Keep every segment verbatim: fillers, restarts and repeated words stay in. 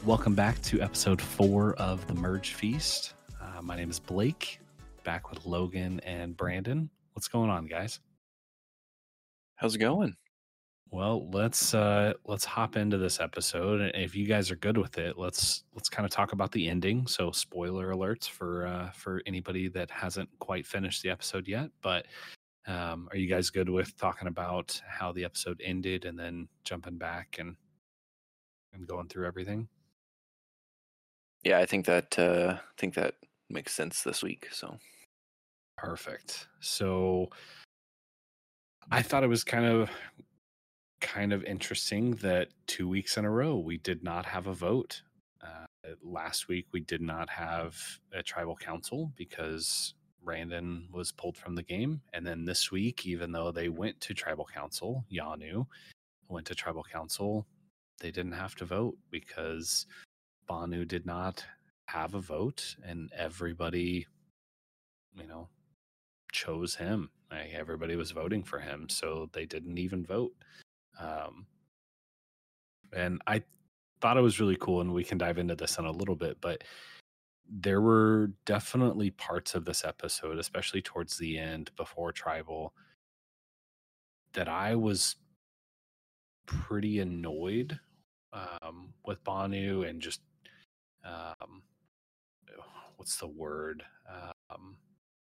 Welcome back to episode four of the Merge Feast. Uh, my name is Blake, back with Logan and Brandon. What's going on, guys? How's it going? Well, let's uh, let's hop into this episode, and if you guys are good with it, let's let's kind of talk about the ending. So, spoiler alerts for uh, for anybody that hasn't quite finished the episode yet. But um, are you guys good with talking about how the episode ended, and then jumping back and and going through everything? Yeah, I think that uh, I think that makes sense this week. So Perfect. So, I thought it was kind of kind of interesting that two weeks in a row we did not have a vote. Uh, last week we did not have a tribal council because Randon was pulled from the game, and then this week, even though they went to tribal council, Yanu went to tribal council, they didn't have to vote because Banu did not have a vote, and everybody, you know, chose him. Like, everybody was voting for him, so they didn't even vote. Um, and I thought it was really cool, and we can dive into this in a little bit, but there were definitely parts of this episode, especially towards the end before tribal, that I was pretty annoyed um, with Banu and just um, what's the word? Um,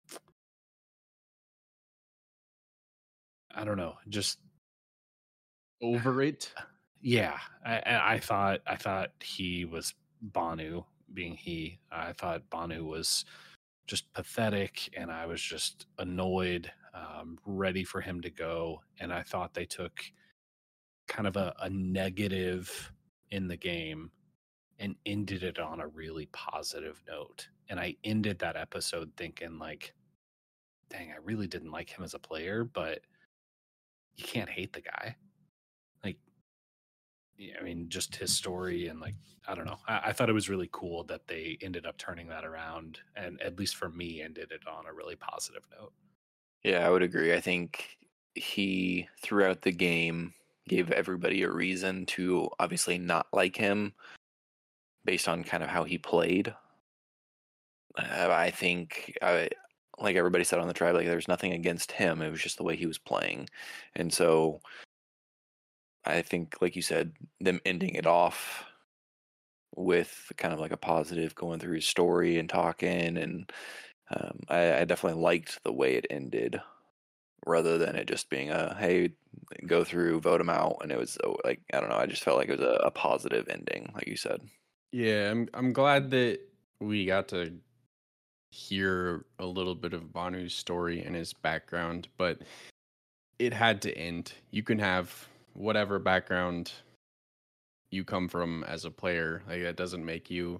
I don't know, just over it. Yeah, I, I thought I thought he was Banu being he. I thought Banu was just pathetic, and I was just annoyed, um, ready for him to go. And I thought they took kind of a, a negative in the game and ended it on a really positive note. And I ended that episode thinking, like, dang, I really didn't like him as a player, but you can't hate the guy. Like, I mean, just his story and, like, I don't know. I, I thought it was really cool that they ended up turning that around, and at least for me, ended it on a really positive note. yeah, I would agree. I think he throughout the game gave everybody a reason to obviously not like him based on kind of how he played. Uh, I think I, like everybody said on the tribe, like there's nothing against him. It was just the way he was playing, and so I think, like you said, them ending it off with kind of like a positive, going through his story and talking, and um, I, I definitely liked the way it ended, rather than it just being a hey, go through, vote him out, and it was oh, like I don't know. I just felt like it was a, a positive ending, like you said. Yeah, I'm I'm glad that we got to hear a little bit of Banu's story and his background, but it had to end. You can have whatever background you come from as a player. Like, that doesn't make you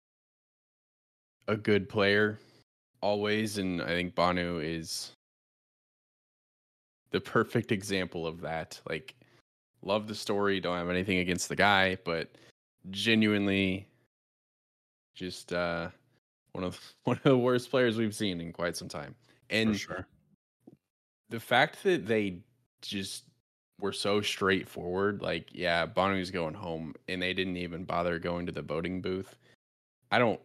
a good player always, and I think Banu is the perfect example of that. Like, love the story, don't have anything against the guy, but genuinely just uh one of one of the worst players we've seen in quite some time. And For sure. the fact that they just were so straightforward, like, yeah, Bonu's going home, and they didn't even bother going to the voting booth. I don't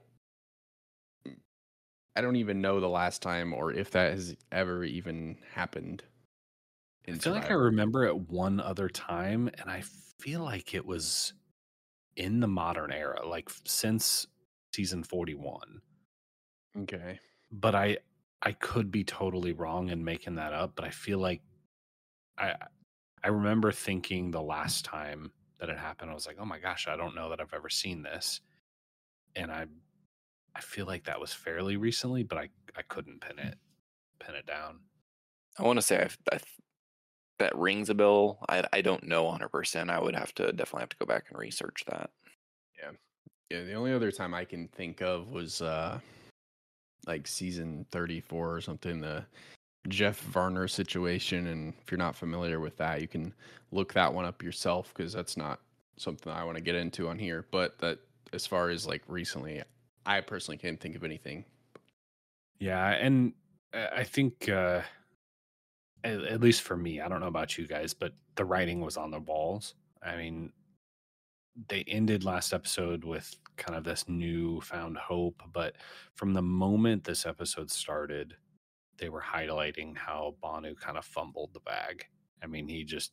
I don't even know the last time or if that has ever even happened. I feel like I remember it one other time, and I feel like it was in the modern era, like since season forty-one. Okay. But I I could be totally wrong and making that up, but I feel like I I remember thinking the last time that it happened, I was like, oh my gosh, I don't know that I've ever seen this. And I I feel like that was fairly recently, but I, I couldn't pin it pin it down. I want to say I've, I, that rings a bell. I I don't know one hundred percent. I would have to definitely have to go back and research that. Yeah. Yeah, the only other time I can think of was uh like season thirty-four or something, the Jeff Varner situation. And if you're not familiar with that, you can look that one up yourself, because that's not something I want to get into on here. But that, as far as like recently, I personally can't think of anything. Yeah, and I think uh, at, at least for me, I don't know about you guys, but the writing was on the walls. I mean, they ended last episode with kind of this newfound hope, but from the moment this episode started, they were highlighting how Banu kind of fumbled the bag. I mean, he just,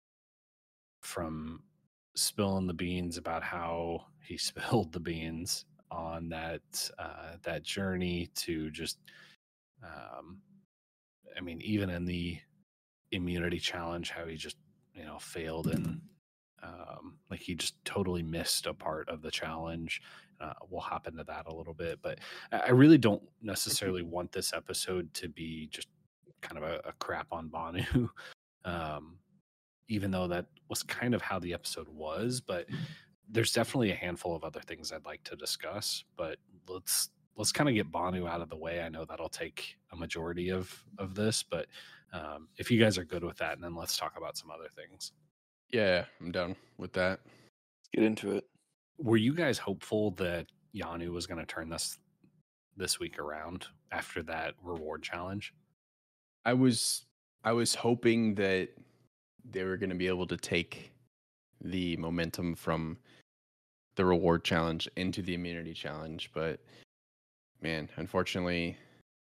from spilling the beans about how he spilled the beans on that uh, that journey to just, um, I mean, even in the immunity challenge, how he just, you know, failed and um, like he just totally missed a part of the challenge. Uh, we'll hop into that a little bit, but I I really don't necessarily want this episode to be just kind of a, a crap on Banu. um, even though that was kind of how the episode was, but there's definitely a handful of other things I'd like to discuss, but let's let's kind of get Banu out of the way. I know that'll take a majority of of this, but um, if you guys are good with that, and then let's talk about some other things. Yeah, I'm done with that. Let's get into it. Were you guys hopeful that Yanu was going to turn this this week around after that reward challenge? I was I was hoping that they were going to be able to take the momentum from the reward challenge into the immunity challenge, but man, unfortunately,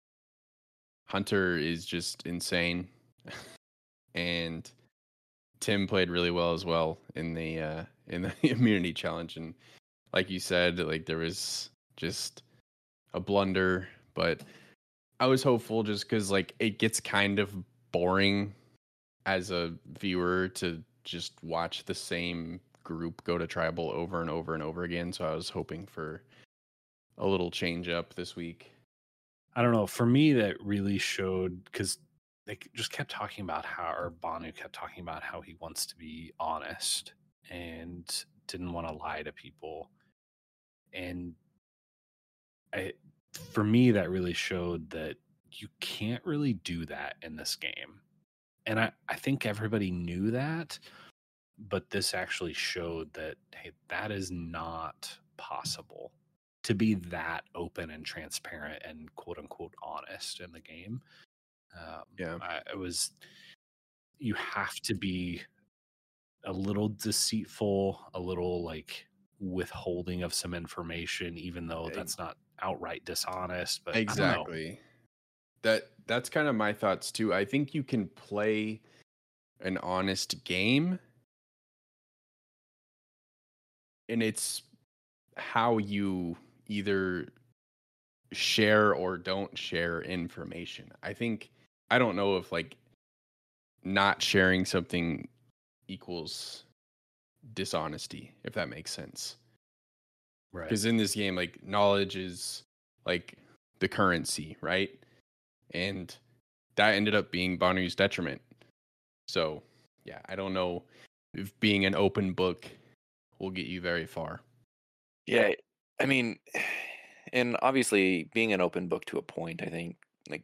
Hunter is just insane, and Tim played really well as well in the uh, in the immunity challenge, and like you said, like there was just a blunder, but I was hopeful just because like it gets kind of boring as a viewer to just watch the same group go to tribal over and over and over again. So I was hoping for a little change up this week. I don't know. For me, that really showed because they just kept talking about how, or Banu kept talking about how he wants to be honest and didn't want to lie to people. And I, for me, that really showed that you can't really do that in this game. And I, I think everybody knew that, but this actually showed that, hey, that is not possible to be that open and transparent and quote unquote honest in the game. Um, Yeah. I, it was, you have to be a little deceitful, a little like withholding of some information, even though that's not outright dishonest. But Exactly. That that's kind of my thoughts too. I think you can play an honest game, and it's how you either share or don't share information. I think I don't know if like not sharing something equals dishonesty, if that makes sense. right. Because in this game, like knowledge is like the currency, right? And that ended up being Banu's detriment. So yeah, I don't know if being an open book will get you very far. Yeah, I mean, and obviously being an open book to a point, I think, like,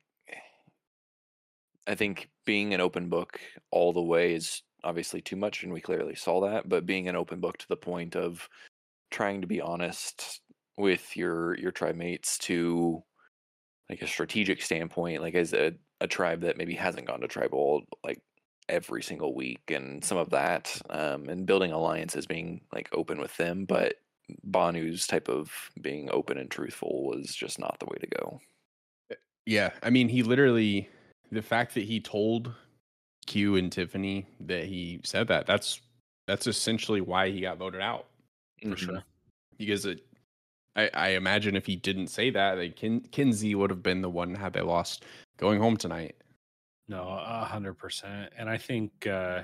I think being an open book all the way is obviously too much, and we clearly saw that. But being an open book to the point of trying to be honest with your your tribe mates to like a strategic standpoint, like as a, a tribe that maybe hasn't gone to tribal like every single week, and some of that, um, and building alliances, being like open with them, but Banu's type of being open and truthful was just not the way to go. Yeah, I mean, he literally, the fact that he told Q and Tiffany that he said that, that's that's essentially why he got voted out. For Mhm. sure. Because it, I, I imagine if he didn't say that, like Kin, Kinsey would have been the one had they lost going home tonight. No, a hundred percent. And I think, uh,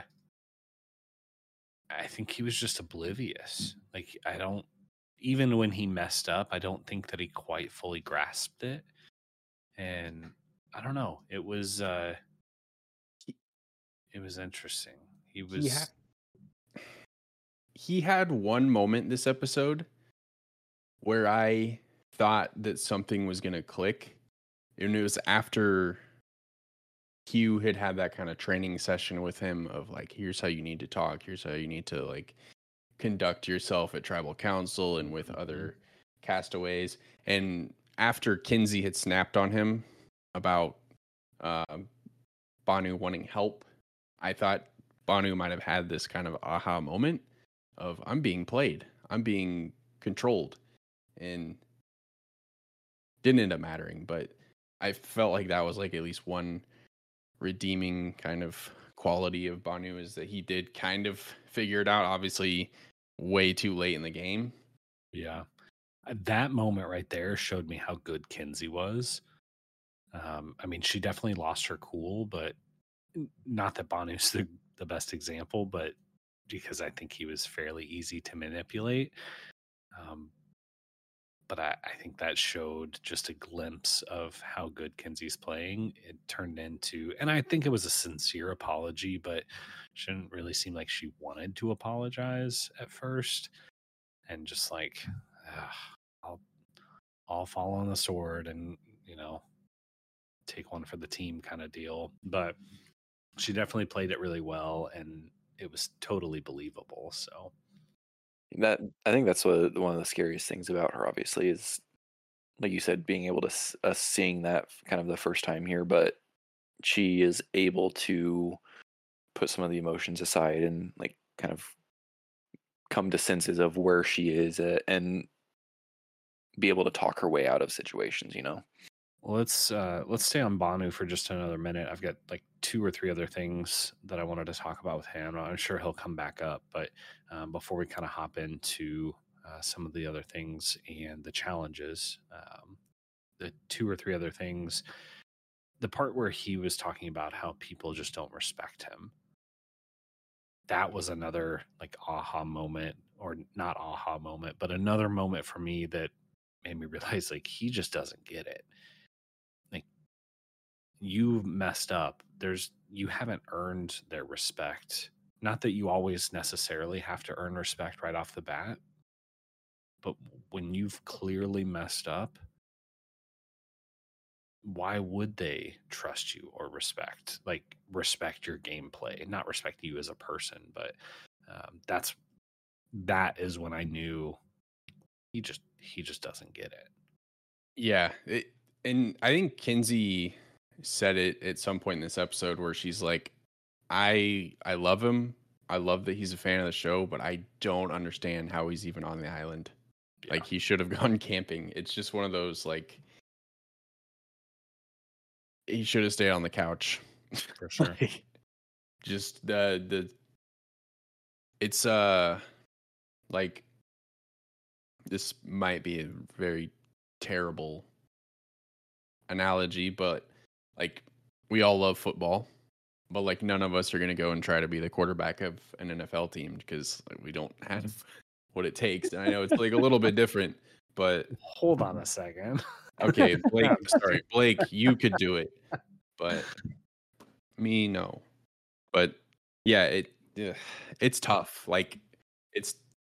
I think he was just oblivious. Like, I don't, even when he messed up, I don't think that he quite fully grasped it. And I don't know. It was, uh, it was interesting. He was, He, ha- he had one moment this episode where I thought that something was going to click. And it was after Q had had that kind of training session with him of like, here's how you need to talk. Here's how you need to like conduct yourself at tribal council and with other castaways. And after Kinsey had snapped on him about uh, Banu wanting help, I thought Banu might have had this kind of aha moment of I'm being played, I'm being controlled, and didn't end up mattering. But I felt like that was like at least one redeeming kind of quality of Banu, is that he did kind of figure it out. Obviously, way too late in the game. Yeah. Uh, That moment right there showed me how good Kinsey was. Um, I mean, she definitely lost her cool, but n- not that Banu's the, the best example, but because I think he was fairly easy to manipulate. Um, but I, I think that showed just a glimpse of how good Kinsey's playing. It turned into, and I think it was a sincere apology, but she didn't really seem like she wanted to apologize at first. And just like, "Ugh, I'll, I'll fall on the sword and, you know, take one for the team kind of deal." But she definitely played it really well, and it was totally believable. So, That I think that's what one of the scariest things about her, obviously, is like you said, being able to s- us seeing that f- kind of the first time here, but she is able to put some of the emotions aside and like kind of come to senses of where she is at and be able to talk her way out of situations, you know. let's uh let's stay on Banu for just another minute. I've got like two or three other things that I wanted to talk about with him. I'm sure he'll come back up, but um, before we kind of hop into uh, some of the other things and the challenges, um, the two or three other things, the part where he was talking about how people just don't respect him, that was another like aha moment, or not aha moment, but another moment for me that made me realize like he just doesn't get it. Like, you messed up. There's you haven't earned their respect. Not that you always necessarily have to earn respect right off the bat, but when you've clearly messed up, why would they trust you or respect like respect your gameplay, not respect you as a person? But um, that's that is when I knew he just he just doesn't get it. Yeah, it, and I think Kinsey said it at some point in this episode where she's like, "I I love him. I love that he's a fan of the show, but I don't understand how he's even on the island. Yeah, Like he should have gone camping. It's just one of those like he should have stayed on the couch. for sure. Like, just the the it's uh like this might be a very terrible analogy, but like we all love football, but like none of us are going to go and try to be the quarterback of an N F L team because like, we don't have what it takes. And I know it's like a little bit different, but Hold on a second. okay, Blake, sorry, Blake, you could do it, but me, no. But yeah, it ugh, it's tough. Like it's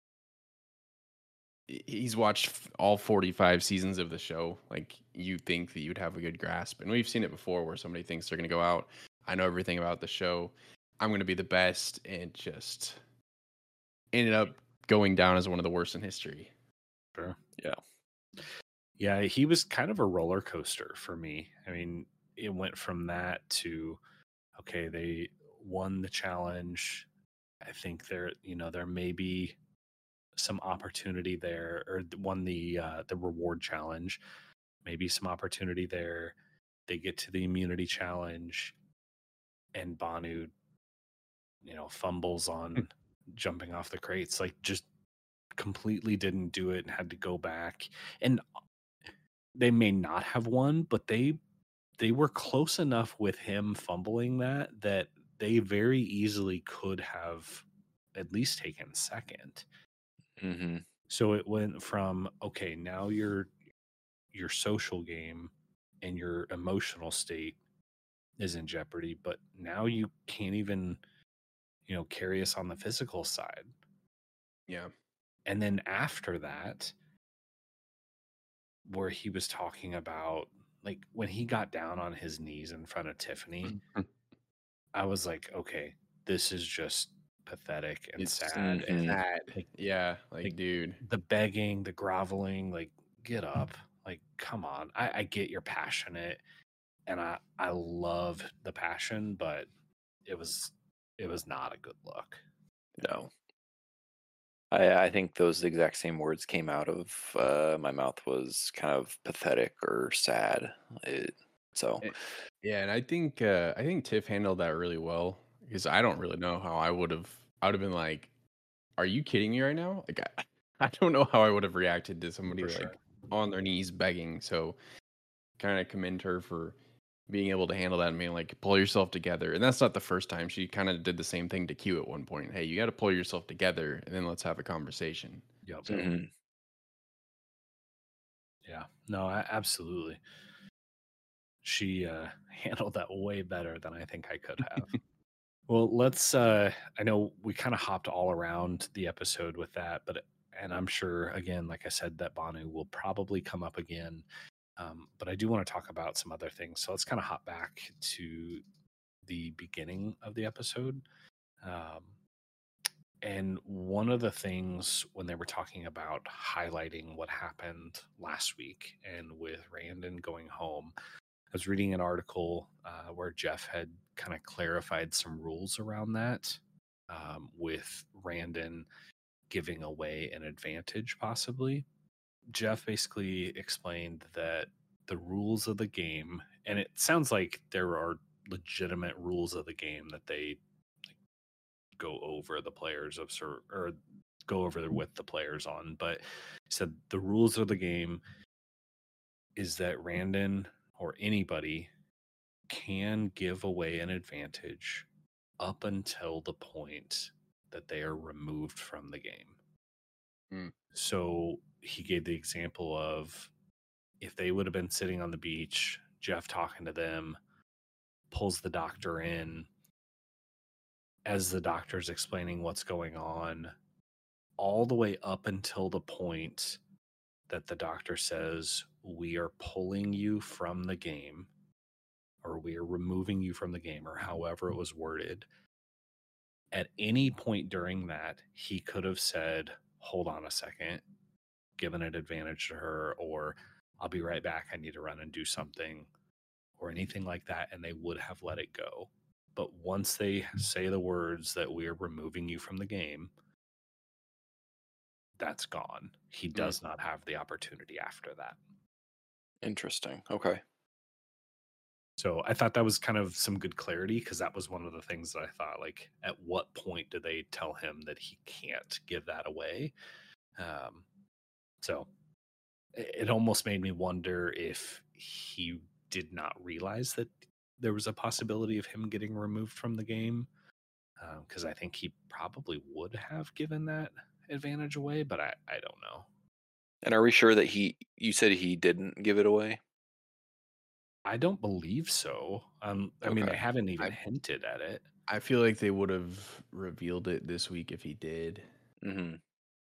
he's watched f- all forty-five seasons of the show. Like you think that you'd have a good grasp, and we've seen it before where somebody thinks they're going to go out, I know everything about the show, I'm going to be the best, and just ended up going down as one of the worst in history. Sure. Yeah. Yeah, he was kind of a roller coaster for me. I mean, it went from that to okay, they won the challenge. I think there, you know, there may be some opportunity there, or th- won the uh, the reward challenge. Maybe some opportunity there. They get to the immunity challenge, and Banu, you know, fumbles on jumping off the crates. Like, just completely didn't do it and had to go back. And they may not have won, but they they were close enough with him fumbling that that they very easily could have at least taken second. Mm-hmm. So it went from okay, now your your social game and your emotional state is in jeopardy, but now you can't even, you know, carry us on the physical side. Yeah. And then after that, where he was talking about like when he got down on his knees in front of Tiffany, I was like, okay, this is just pathetic and It's sad. And Mm-hmm. sad. like, Yeah, like like dude. the begging, the groveling, like, get up. Like, come on. I, I get you're passionate, and I, I love the passion, but it was it was not a good look. No. I, I think those exact same words came out of uh, my mouth. Was kind of pathetic or sad. It, so Eh, Yeah, and I think uh, I think Tiff handled that really well because I don't really know how I would have. I would have been like, "Are you kidding me right now?" Like, I, I don't know how I would have reacted to somebody For like sure. on their knees begging. So, kind of commend her for being able to handle that and being like, "Pull yourself together." And that's not the first time. She kind of did the same thing to Q at one point. Hey, you got to pull yourself together, and then let's have a conversation. Yep. So, mhm. Yeah. No, a- absolutely. She uh, handled that way better than I think I could have. Well, let's. Uh, I know we kind of hopped all around the episode with that, but and I'm sure again, like I said, that Banu will probably come up again. Um, but I do want to talk about some other things. So let's kind of hop back to the beginning of the episode. Um, and one of the things when they were talking about highlighting what happened last week and with Randon going home, I was reading an article uh, where Jeff had kind of clarified some rules around that, um, with Randon giving away an advantage, possibly. Jeff basically explained that the rules of the game, and it sounds like there are legitimate rules of the game that they go over the players of cer- or go over with the players on, but he said the rules of the game is that Randon or anybody can give away an advantage up until the point that they are removed from the game. mm, So he gave the example of if they would have been sitting on the beach, Jeff talking to them, pulls the doctor in as the doctor's explaining what's going on, all the way up until the point that the doctor says, "We are pulling you from the game," or "We are removing you from the game," or however it was worded. At any point during that, he could have said, "Hold on a second," given an advantage to her, or "I'll be right back. I need to run and do something," or anything like that, and they would have let it go. But once they say the words that "we are removing you from the game," that's gone. He mm. does not have the opportunity after that. Interesting. Okay. So I thought that was kind of some good clarity because that was one of the things that I thought, like, at what point do they tell him that he can't give that away? Um, so it, it almost made me wonder if he did not realize that there was a possibility of him getting removed from the game, because I think he probably would have given that advantage away, but I, I don't know. And are we sure that he? You said he didn't give it away. I don't believe so. Um, I mean, they Okay. haven't even I hinted at it. I feel like they would have revealed it this week if he did. hmm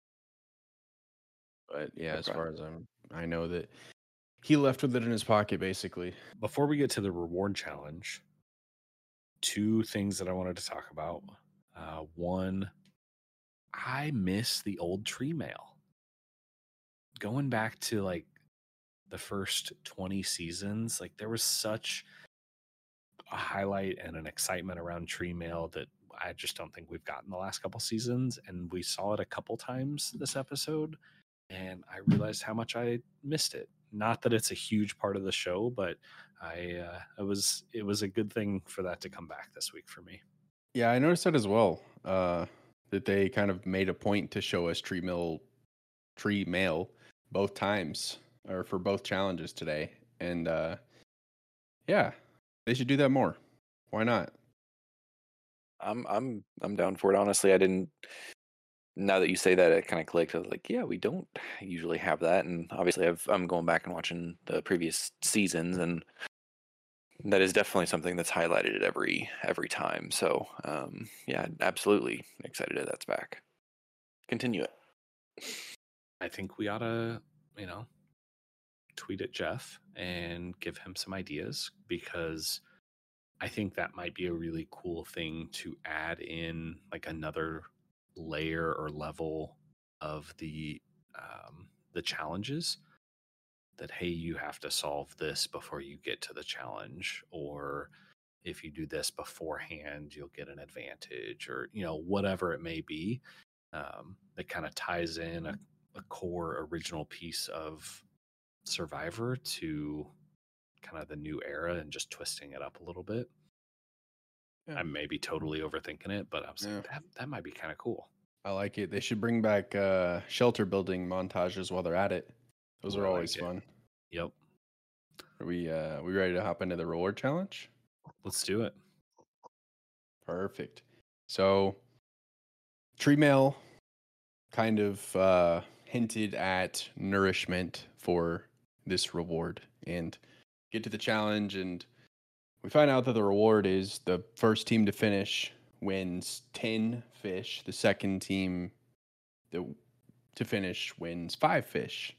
But yeah, as Okay. far as I'm, I know that he left with it in his pocket, basically. Before we get to the reward challenge, two things that I wanted to talk about. Uh, one, I miss the old tree mail. Going back to like the first twenty seasons, like there was such a highlight and an excitement around tree mail that I just don't think we've gotten the last couple seasons. And we saw it a couple times this episode, and I realized how much I missed it. Not that it's a huge part of the show, but I uh, it was it was a good thing for that to come back this week for me. Yeah, I noticed that as well. Uh, that they kind of made a point to show us tree mill, tree mail both times, or for both challenges today. And uh, yeah, they should do that more. Why not? I'm I'm I'm down for it. Honestly, I didn't. Now that you say that, it kind of clicked. I was like, yeah, we don't usually have that, and obviously, I've, I'm going back and watching the previous seasons, and that is definitely something that's highlighted at every every time. So, um, yeah, absolutely excited that that's back. Continue it. I think we ought to, you know, tweet at Jeff and give him some ideas, because I think that might be a really cool thing to add in, like another layer or level of the um, the challenges. That, hey, you have to solve this before you get to the challenge, or if you do this beforehand, you'll get an advantage, or you know, whatever it may be. um, that kind of ties in a, a core original piece of Survivor to kind of the new era and just twisting it up a little bit. Yeah. I may be totally overthinking it, but I was Yeah. like, that that might be kind of cool. I like it. They should bring back uh, shelter building montages while they're at it. Those Ooh, are I always like it. fun. Yep. Are we uh, we ready to hop into the reward challenge? Let's do it. Perfect. So, Tree Mail kind of uh, hinted at nourishment for this reward, and get to the challenge, and we find out that the reward is the first team to finish wins ten fish. The second team the, to finish wins five fish.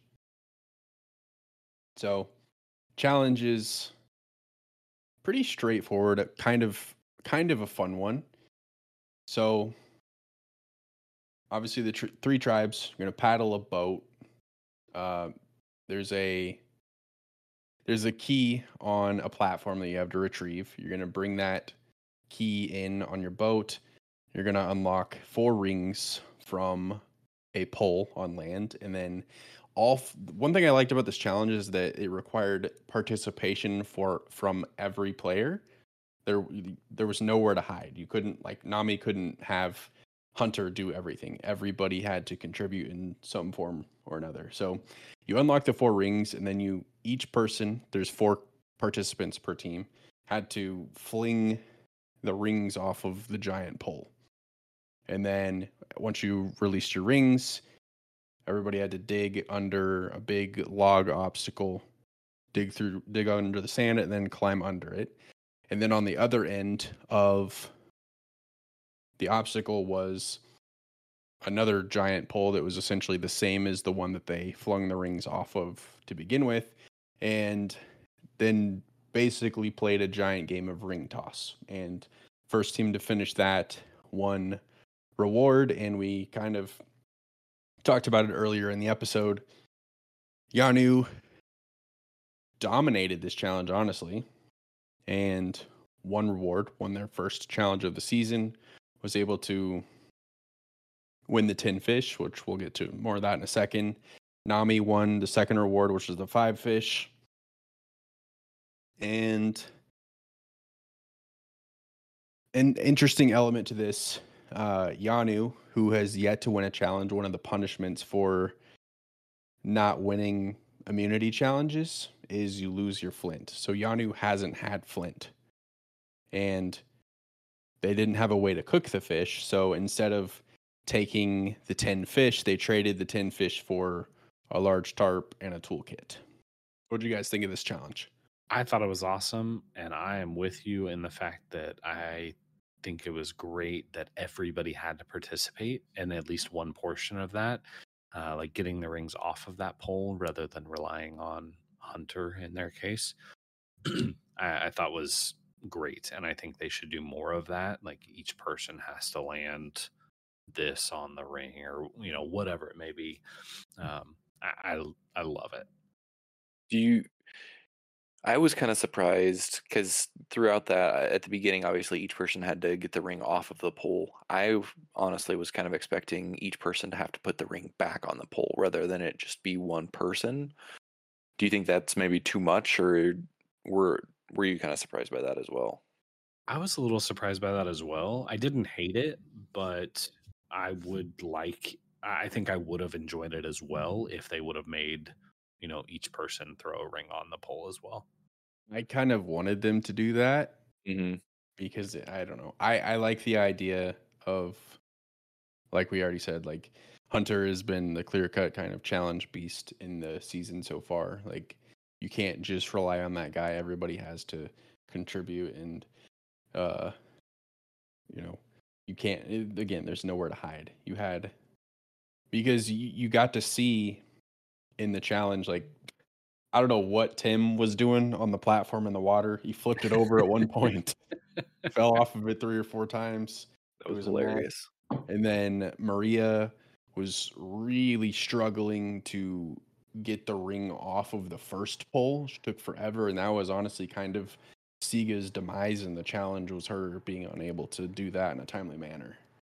So, challenge is pretty straightforward, kind of kind of a fun one. So, obviously the tr- three tribes are going to paddle a boat. Uh, there's a there's a key on a platform that you have to retrieve. You're going to bring that key in on your boat. You're going to unlock four rings from a pole on land, and then all f- one thing I liked about this challenge is that it required participation for from every player. There there was nowhere to hide. You couldn't, like, Nami couldn't have Hunter do everything. Everybody had to contribute in some form or another. So you unlock the four rings, and then you each person, there's four participants per team, had to fling the rings off of the giant pole. And then once you released your rings, everybody had to dig under a big log obstacle, dig through, dig under the sand, and then climb under it. And then on the other end of the obstacle was another giant pole that was essentially the same as the one that they flung the rings off of to begin with. And then basically played a giant game of ring toss. And first team to finish that won reward. And we kind of talked about it earlier in the episode. Yanu dominated this challenge, honestly, and won reward, won their first challenge of the season, was able to win the ten fish, which we'll get to more of that in a second. Nami won the second reward, which was the five fish. And an interesting element to this, uh, Yanu, who has yet to win a challenge, one of the punishments for not winning immunity challenges is you lose your flint. So Yanu hasn't had flint. And they didn't have a way to cook the fish. So instead of taking the ten fish, they traded the ten fish for a large tarp and a toolkit. What do you guys think of this challenge? I thought it was awesome, and I am with you in the fact that I think it was great that everybody had to participate in at least one portion of that, uh, like getting the rings off of that pole rather than relying on Hunter in their case. I, I thought was great, and I think they should do more of that. Like each person has to land this on the ring, or you know whatever it may be. Um, I, I I love it. Do you? I was kind of surprised because throughout that, at the beginning, obviously each person had to get the ring off of the pole. I honestly was kind of expecting each person to have to put the ring back on the pole rather than it just be one person. Do you think that's maybe too much, or were were you kind of surprised by that as well? I was a little surprised by that as well. I didn't hate it, but I would like, I think I would have enjoyed it as well if they would have made, you know, each person throw a ring on the pole as well. I kind of wanted them to do that Mm-hmm. because I don't know. I, I like the idea of, like we already said, like Hunter has been the clear cut kind of challenge beast in the season so far. Like you can't just rely on that guy. Everybody has to contribute, and uh, you know, you can't. It, again, there's nowhere to hide. You had because you, you got to see in the challenge, like I don't know what Tim was doing on the platform in the water. He flipped it over at one point, fell off of it three or four times. That It was was a mess. hilarious. And then Maria was really struggling to get the ring off of the first pole. She took forever, and that was honestly kind of Siga's demise, and the challenge was her being unable to do that in a timely manner.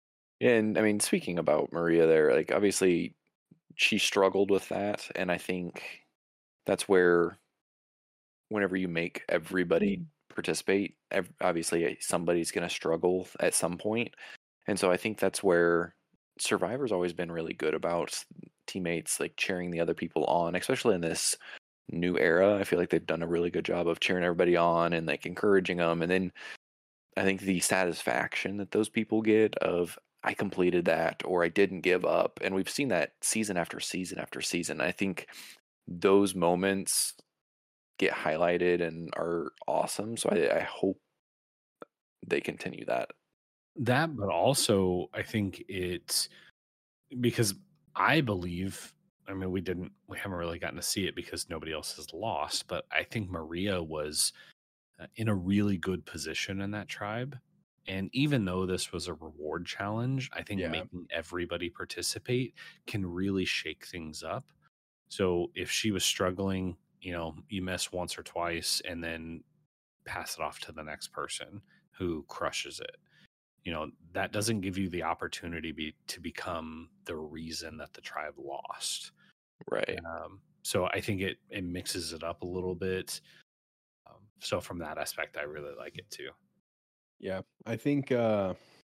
And I mean, speaking about Maria there, like obviously she struggled with that, and I think that's where whenever you make everybody participate, ev- obviously eh, somebody's going to struggle at some point. And so I think that's where Survivor's always been really good about teammates like cheering the other people on, especially in this new era. I feel like they've done a really good job of cheering everybody on and like encouraging them. And then I think the satisfaction that those people get of I completed that or I didn't give up. And we've seen that season after season after season. I think those moments get highlighted and are awesome. So I, I hope they continue that. That, but also I think it's because I believe, I mean, we didn't, we haven't really gotten to see it because nobody else has lost, but I think Maria was uh, in a really good position in that tribe. And even though this was a reward challenge, I think Yeah. making everybody participate can really shake things up. So if she was struggling, you know, you miss once or twice and then pass it off to the next person who crushes it. You know, that doesn't give you the opportunity be, to become the reason that the tribe lost. Right. Um, so I think it it mixes it up a little bit. Um, so from that aspect, I really like it too. Yeah. I think uh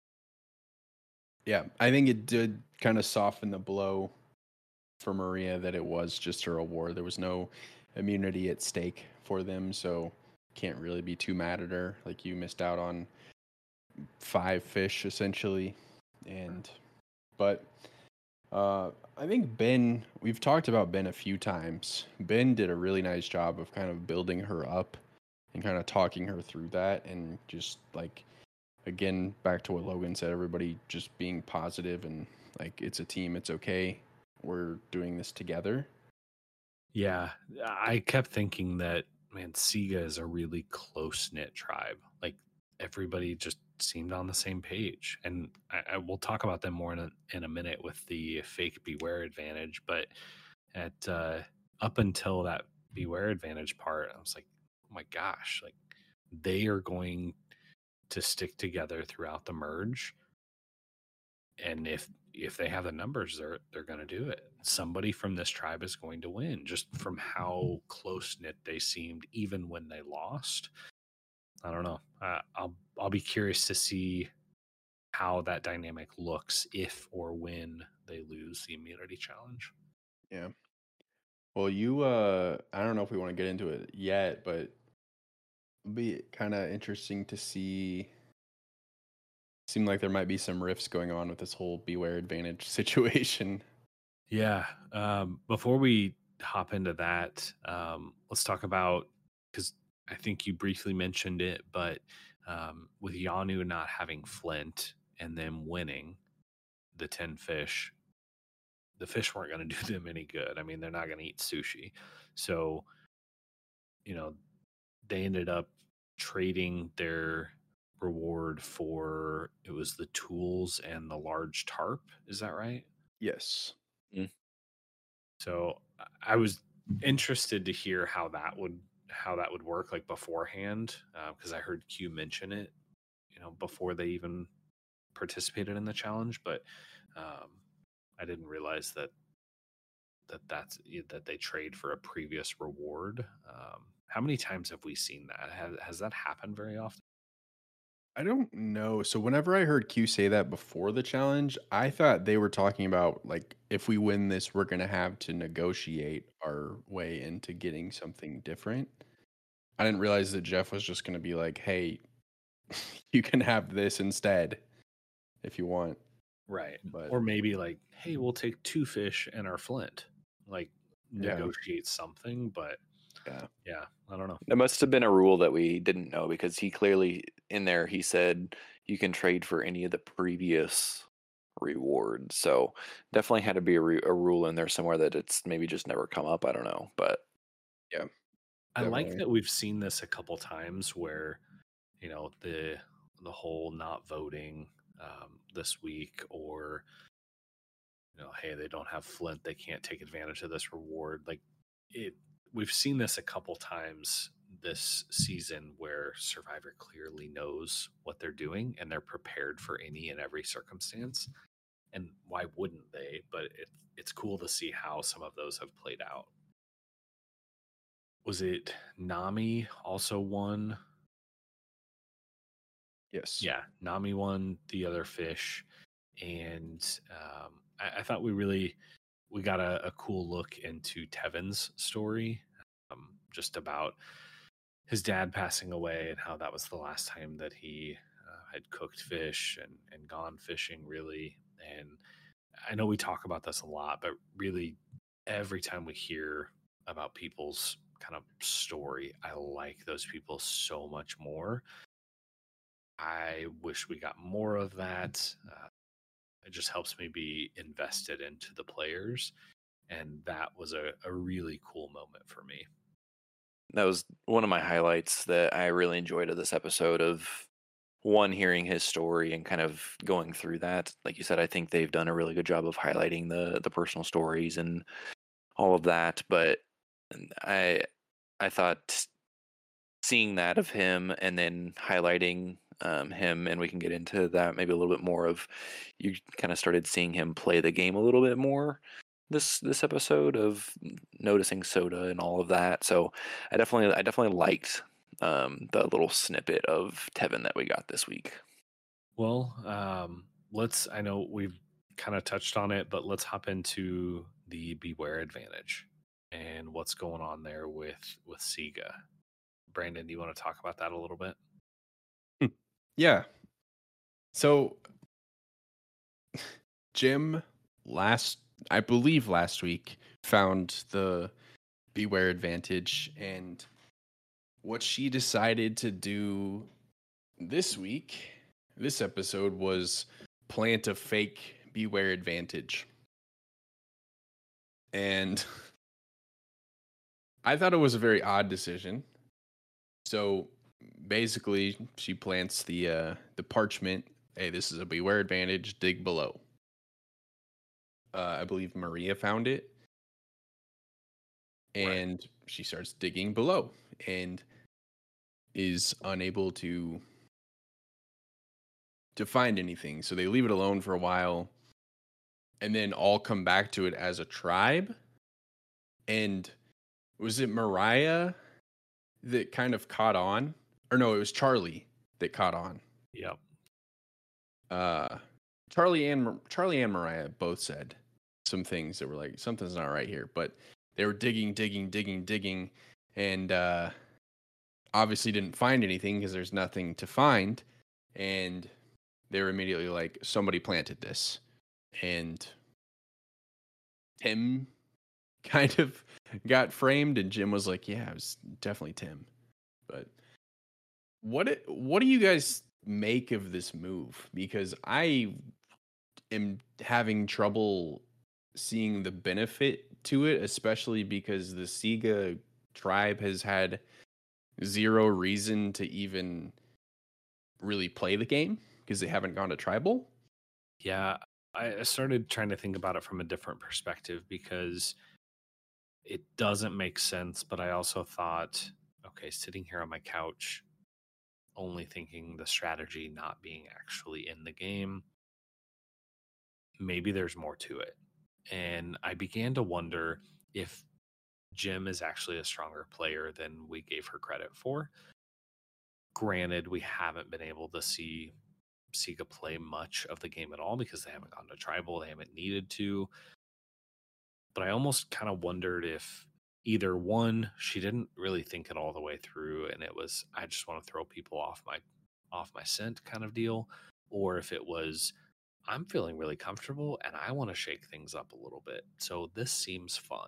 yeah, I think it did kind of soften the blow for Maria that it was just her award. There was no immunity at stake for them, so can't really be too mad at her. Like you missed out on five fish essentially. And but uh I think Ben, we've talked about Ben a few times. Ben did a really nice job of kind of building her up and kind of talking her through that and just like again back to what Logan said, everybody just being positive and like it's a team, it's okay. We're doing this together. Yeah, I kept thinking that, man, Siga is a really close knit tribe. Like everybody just seemed on the same page, and I, I we'll talk about them more in a, in a minute with the fake beware advantage. But at uh, up until that beware advantage part, I was like, oh my gosh, like they are going to stick together throughout the merge, and if if they have the numbers, they're they're going to do it. Somebody from this tribe is going to win, just from how close knit they seemed, even when they lost. I don't know. Uh, I'll I'll be curious to see how that dynamic looks if or when they lose the immunity challenge. Yeah. Well, you uh I don't know if we want to get into it yet, but it'll be kind of interesting to see. Seem like there might be some rifts going on with this whole beware advantage situation. Yeah. Um, before we hop into that, um, let's talk about, because I think you briefly mentioned it, but um, with Yanu not having Flint and them winning the ten fish, the fish weren't going to do them any good. I mean, they're not going to eat sushi. So, you know, they ended up trading their reward for, it was the tools and the large tarp. Is that right? Yes. Mm. So I I was interested to hear how that would how that would work like beforehand, because I heard Q mention it, you know, before they even participated in the challenge, but um, I didn't realize that that that's that they trade for a previous reward. Um, how many times have we seen that? Has, has that happened very often? I don't know. So whenever I heard Q say that before the challenge, I thought they were talking about like if we win this, we're gonna have to negotiate our way into getting something different. I didn't realize that Jeff was just gonna be like, "Hey, you can have this instead if you want." Right. But Or maybe like, hey, we'll take two fish and our flint. Like yeah, negotiate something, but yeah, yeah, I don't know. There must have been a rule that we didn't know because he clearly in there he said you can trade for any of the previous rewards. So definitely had to be a, re- a rule in there somewhere that it's maybe just never come up. I don't know, but yeah, I like definitely. that we've seen this a couple times where, you know, the the whole not voting um, this week, or you know, hey, they don't have Flint, they can't take advantage of this reward. Like it, we've seen this a couple times this season where Survivor clearly knows what they're doing and they're prepared for any and every circumstance. And why wouldn't they? But it, it's cool to see how some of those have played out. Was it Nami also won? Yes. Yeah, Nami won the other fish. And um, I, I thought we really we got a, a cool look into Tevin's story, um, just about his dad passing away and how that was the last time that he uh, had cooked fish and, and gone fishing, really. And I know we talk about this a lot, but really every time we hear about people's kind of story, I like those people so much more. I wish we got more of that. Uh, it just helps me be invested into the players. And that was a, a really cool moment for me. That was one of my highlights that I really enjoyed of this episode of one, hearing his story and kind of going through that. Like you said, I think they've done a really good job of highlighting the the personal stories and all of that. But I I thought seeing that of him and then highlighting um, him, and we can get into that maybe a little bit more of, you kind of started seeing him play the game a little bit more this this episode of noticing Soda and all of that. So I definitely I definitely liked um, the little snippet of Tevin that we got this week. Well, um, let's, I know we've kind of touched on it, but let's hop into the Beware advantage and what's going on there with, with Siga. Brandon, do you want to talk about that a little bit? Yeah. So Jim last, I believe last week, found the Beware advantage, and what she decided to do this week, this episode, was plant a fake Beware advantage. And I thought it was a very odd decision. So basically, she plants the uh, the parchment. Hey, this is a Beware advantage. Dig below. Uh, I believe Maria found it, and right. She starts digging below and is unable to to find anything. So they leave it alone for a while, and then all come back to it as a tribe. And was it Mariah that kind of caught on? Or no, it was Charlie that caught on. Yep. Uh, Charlie and Charlie and Mariah both said some things that were like, something's not right here. But they were digging, digging, digging, digging, and uh, obviously didn't find anything because there's nothing to find. And they were immediately like, somebody planted this. And Tim kind of got framed, and Jim was like, yeah, it was definitely Tim. But what it, what do you guys make of this move? Because I am having trouble seeing the benefit to it, especially because the Siga tribe has had zero reason to even really play the game because they haven't gone to tribal. Yeah, I started trying to think about it from a different perspective because it doesn't make sense, but I also thought, okay, sitting here on my couch, only thinking the strategy not being actually in the game, maybe there's more to it. And I began to wonder if Jim is actually a stronger player than we gave her credit for. Granted, we haven't been able to see Siga play much of the game at all because they haven't gone to tribal, they haven't needed to. But I almost kind of wondered if either one, she didn't really think it all the way through, and it was, I just want to throw people off my off my scent kind of deal, or if it was, I'm feeling really comfortable and I want to shake things up a little bit. So this seems fun.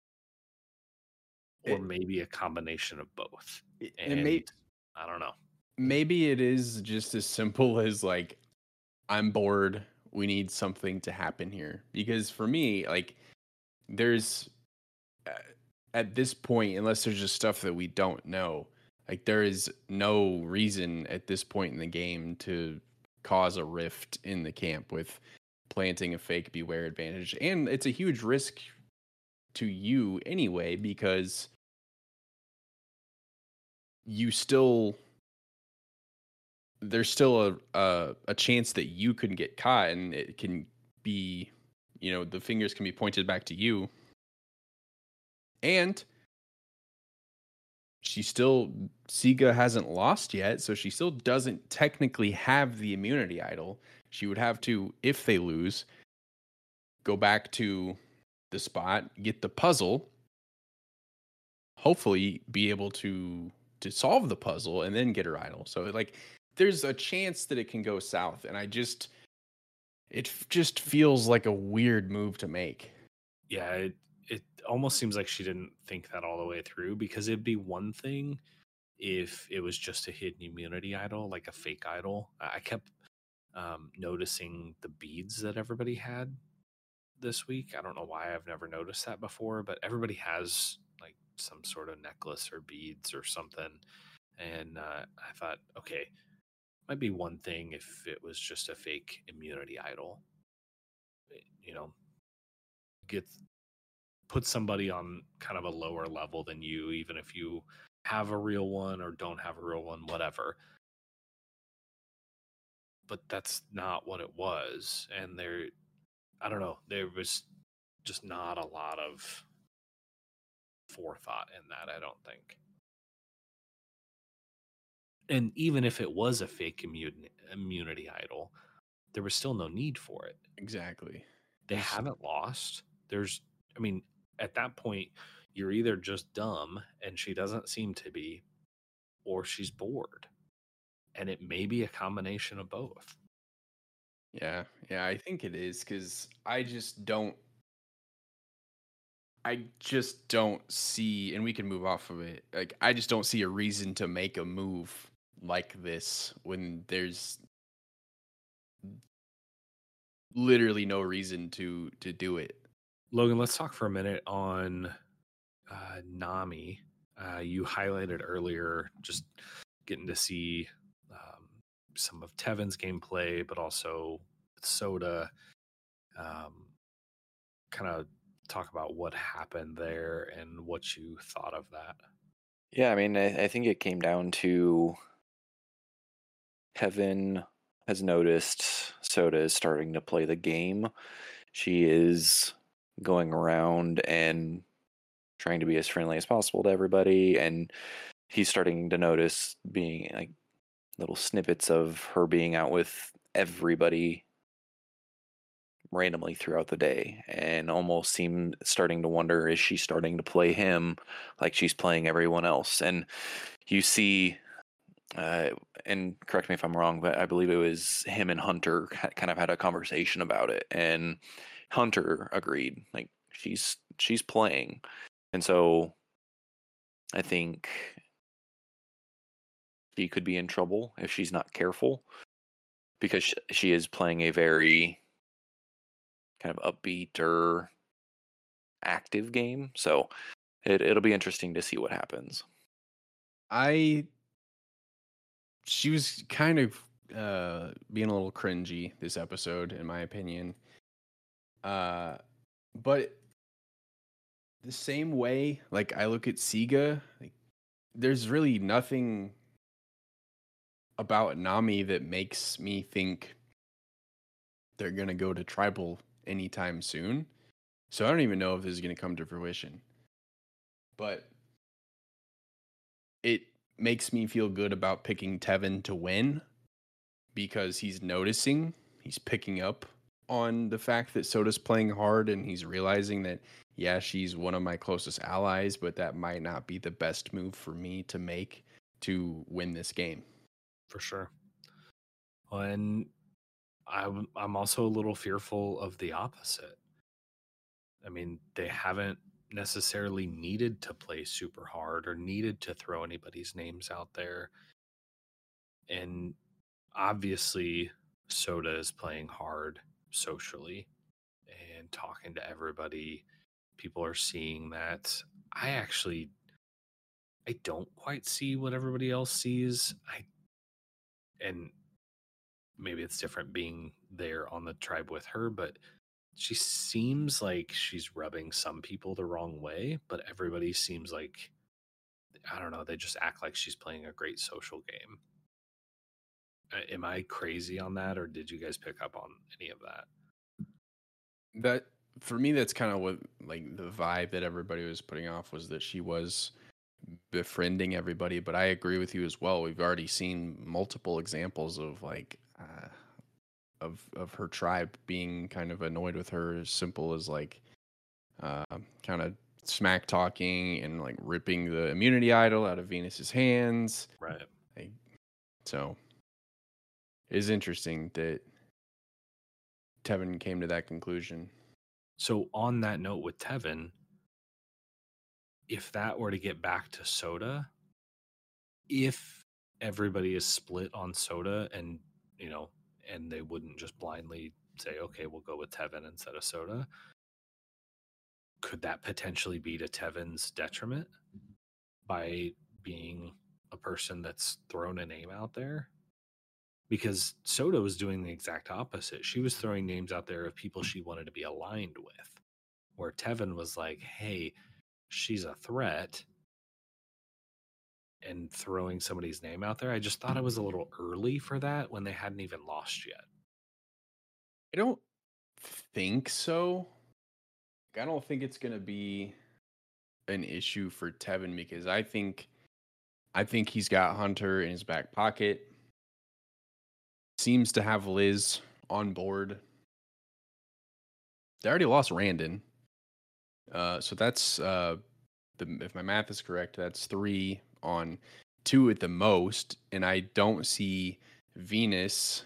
Or it, maybe a combination of both. It, and it may, I don't know. Maybe it is just as simple as like, I'm bored. We need something to happen here. Because for me, like, there's uh, at this point, unless there's just stuff that we don't know, like there is no reason at this point in the game to cause a rift in the camp with planting a fake Beware advantage. And it's a huge risk to you anyway, because you still there's still a, a a chance that you can get caught, and it can be, you know, the fingers can be pointed back to you. And she still, Siga hasn't lost yet, so she still doesn't technically have the immunity idol. She would have to, if they lose, go back to the spot, get the puzzle, hopefully be able to to solve the puzzle, and then get her idol. So like, there's a chance that it can go south, and I just, it f- just feels like a weird move to make. Yeah, it, it almost seems like she didn't think that all the way through, because it'd be one thing if it was just a hidden immunity idol, like a fake idol. I I kept um, noticing the beads that everybody had this week. I don't know why I've never noticed that before, but everybody has like some sort of necklace or beads or something. And uh, I thought, okay, might be one thing if it was just a fake immunity idol. You know, get put somebody on kind of a lower level than you, even if you have a real one or don't have a real one, whatever. But that's not what it was. And there, I don't know, there was just not a lot of forethought in that, I don't think. And even if it was a fake immunity, immunity idol, there was still no need for it. Exactly. They There's- haven't lost. There's, I mean, at that point, you're either just dumb, and she doesn't seem to be, or she's bored. And it may be a combination of both. Yeah, yeah, I think it is, because I just don't, I just don't see, and we can move off of it. Like, I just don't see a reason to make a move like this when there's literally no reason to to do it. Logan, let's talk for a minute on uh, Nami. Uh, you highlighted earlier just getting to see um, some of Tevin's gameplay, but also Soda. Um, kind of talk about what happened there and what you thought of that. Yeah, I mean, I, I think it came down to Tevin has noticed Soda is starting to play the game. She is going around and trying to be as friendly as possible to everybody, and he's starting to notice being like little snippets of her being out with everybody randomly throughout the day, and almost seem starting to wonder, is she starting to play him like she's playing everyone else? And you see, uh, and correct me if I'm wrong, but I believe it was him and Hunter kind of had a conversation about it, and Hunter agreed, like she's she's playing. And so I think she could be in trouble if she's not careful, because she is playing a very kind of upbeat or active game. So it, it'll be interesting to see what happens. I she was kind of uh being a little cringy this episode, in my opinion. Uh but the same way, like, I look at Siga, like, there's really nothing about Nami that makes me think they're gonna go to tribal anytime soon. So I don't even know if this is gonna come to fruition. But it makes me feel good about picking Tevin to win, because he's noticing, he's picking up on the fact that Soda's playing hard, and he's realizing that, yeah, she's one of my closest allies, but that might not be the best move for me to make to win this game. For sure. And I'm, I'm also a little fearful of the opposite. I mean, they haven't necessarily needed to play super hard or needed to throw anybody's names out there. And obviously, Soda is playing hard socially and talking to everybody. People are seeing that. I actually, I don't quite see what everybody else sees. I, and maybe it's different being there on the tribe with her, but she seems like she's rubbing some people the wrong way, but everybody seems like I don't know, they just act like she's playing a great social game. Uh, Am I crazy on that, or did you guys pick up on any of that? That for me, that's kind of what like the vibe that everybody was putting off was that she was befriending everybody. But I agree with you as well. We've already seen multiple examples of like uh, of of her tribe being kind of annoyed with her, as simple as like uh, kind of smack talking and like ripping the immunity idol out of Venus's hands. Right. Like, so it is interesting that Tevin came to that conclusion. So on that note with Tevin, if that were to get back to Soda, if everybody is split on Soda and, you know, and they wouldn't just blindly say, okay, we'll go with Tevin instead of Soda, could that potentially be to Tevin's detriment by being a person that's thrown a name out there? Because Soda was doing the exact opposite. She was throwing names out there of people she wanted to be aligned with, where Tevin was like, hey, she's a threat, and throwing somebody's name out there. I just thought it was a little early for that when they hadn't even lost yet. I don't think so. I don't think it's going to be an issue for Tevin because I think I think he's got Hunter in his back pocket. Seems to have Liz on board. They already lost Randon. Uh, so that's uh, the if my math is correct, that's three on two at the most, and I don't see Venus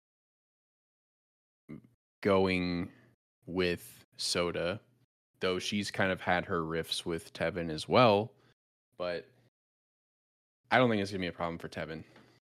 going with Soda, though she's kind of had her riffs with Tevin as well, but I don't think it's gonna be a problem for Tevin.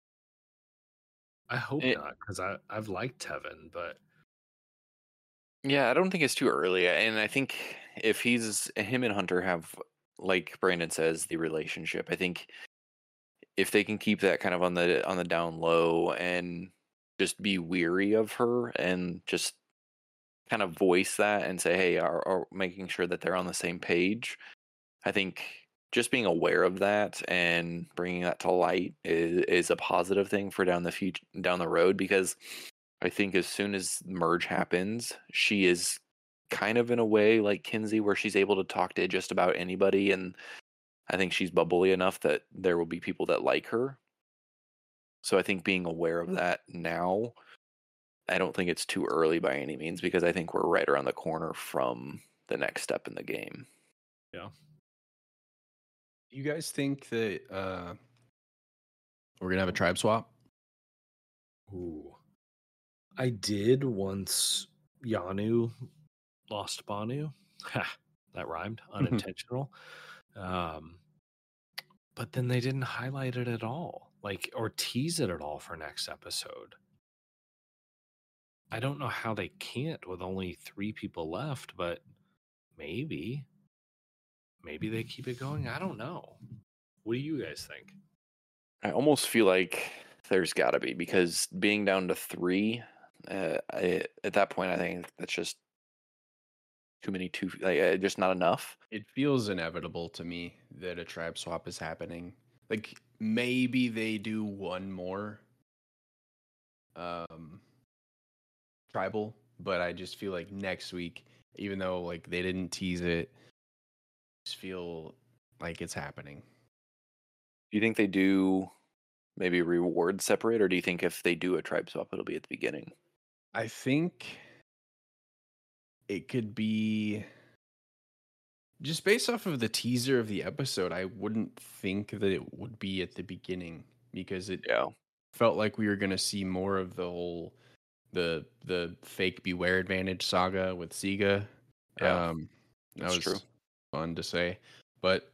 I hope It- not, because I I've liked Tevin, but Yeah, I don't think it's too early. And I think if he's him and Hunter have, like Brandon says, the relationship, I think if they can keep that kind of on the on the down low and just be weary of her and just kind of voice that and say, hey, are, are making sure that they're on the same page. I think just being aware of that and bringing that to light is, is a positive thing for down the future, down the road, because I think as soon as merge happens, she is kind of in a way like Kinsey, where she's able to talk to just about anybody, and I think she's bubbly enough that there will be people that like her. So I think being aware of that now, I don't think it's too early by any means, because I think we're right around the corner from the next step in the game. yeah. Do you guys think that uh, we're gonna have a tribe swap? Ooh. I did once Yanu lost Banu. Ha, that rhymed. Unintentional. um, but then they didn't highlight it at all, like, or tease it at all for next episode. I don't know how they can't with only three people left, but maybe. Maybe they keep it going. I don't know. What do you guys think? I almost feel like there's got to be, because being down to three, uh, I, at that point, I think that's just too many. Too like uh, just not enough. It feels inevitable to me that a tribe swap is happening. Like maybe they do one more um tribal, but I just feel like next week, even though like they didn't tease it, I just feel like it's happening. Do you think they do maybe reward separate, or do you think if they do a tribe swap, it'll be at the beginning? I think it could be just based off of the teaser of the episode. I wouldn't think that it would be at the beginning because it Yeah, felt like we were going to see more of the whole the the fake beware advantage saga with Siga. Yeah, um that that's was true. fun to say, but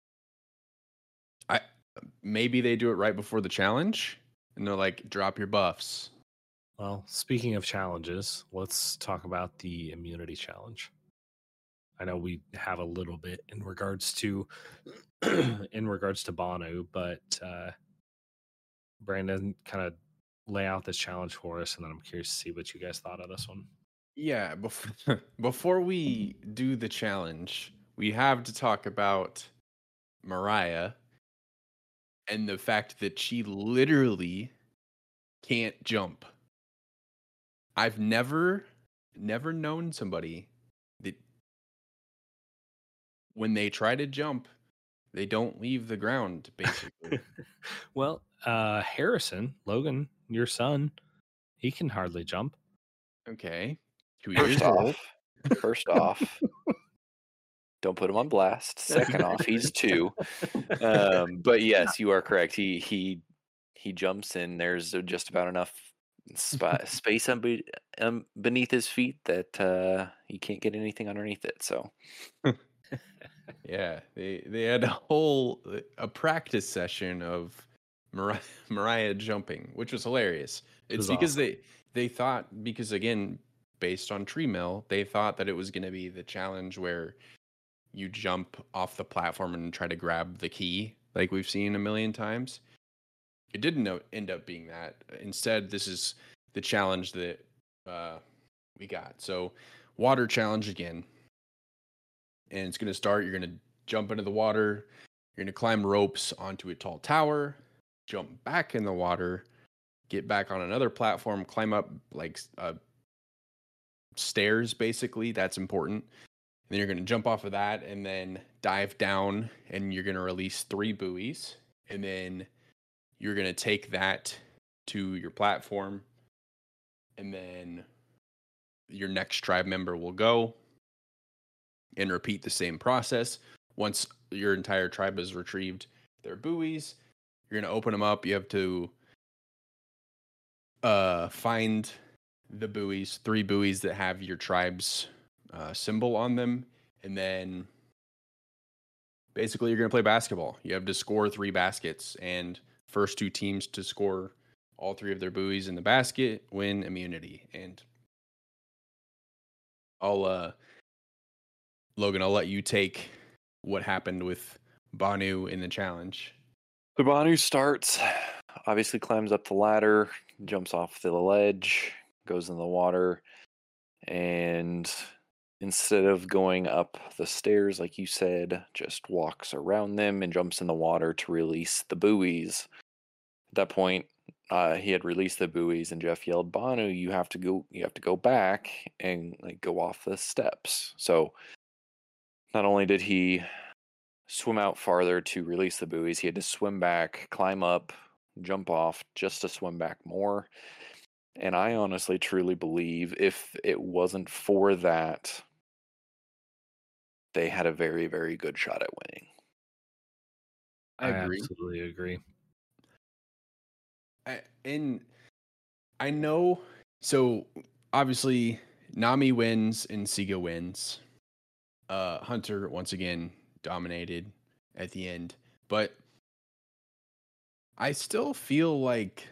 I maybe they do it right before the challenge and they're like, drop your buffs. Well, speaking of challenges, let's talk about the immunity challenge. I know we have a little bit in regards to in regards to Banu, but uh, Brandon, kind of lay out this challenge for us, and then I'm curious to see what you guys thought of this one. Yeah, before before we do the challenge, we have to talk about Mariah and the fact that she literally can't jump. I've never, never known somebody that when they try to jump, they don't leave the ground, basically. Well, uh, Harrison, Logan, your son, he can hardly jump. Okay. Two First years old. off, first off, don't put him on blast. Second off, he's two. Um, but yes, you are correct. He he he jumps and there's just about enough spa- space un- um, beneath his feet that uh, he can't get anything underneath it. So Yeah, they they had a whole a practice session of Mariah, Mariah jumping, which was hilarious. It It's was because awesome. they they thought because again, based on Tree Mill, they thought that it was going to be the challenge where you jump off the platform and try to grab the key, like we've seen a million times. It didn't know, end up being that. Instead, this is the challenge that uh, we got. So, water challenge again. And it's going to start. You're going to jump into the water. You're going to climb ropes onto a tall tower, jump back in the water, get back on another platform, climb up like uh, stairs, basically. That's important. And then you're going to jump off of that and then dive down, and you're going to release three buoys. And then you're going to take that to your platform. And then your next tribe member will go and repeat the same process. Once your entire tribe has retrieved their buoys, you're going to open them up. You have to uh, find the buoys, three buoys that have your tribe's uh, symbol on them. And then basically you're going to play basketball. You have to score three baskets, and first two teams to score all three of their buoys in the basket win immunity. And I'll, uh, Logan, I'll let you take what happened with Banu in the challenge. So Banu starts, obviously climbs up the ladder, jumps off the ledge, goes in the water, and instead of going up the stairs, like you said, just walks around them and jumps in the water to release the buoys. At that point, uh, he had released the buoys, and Jeff yelled, "Banu, you have to go! You have to go back and like go off the steps." So not only did he swim out farther to release the buoys, he had to swim back, climb up, jump off just to swim back more. And I honestly, truly believe if it wasn't for that, they had a very, very good shot at winning. I I agree. absolutely agree. I, and I know, so obviously Nami wins and Siga wins. Uh, Hunter once again dominated at the end, but I still feel like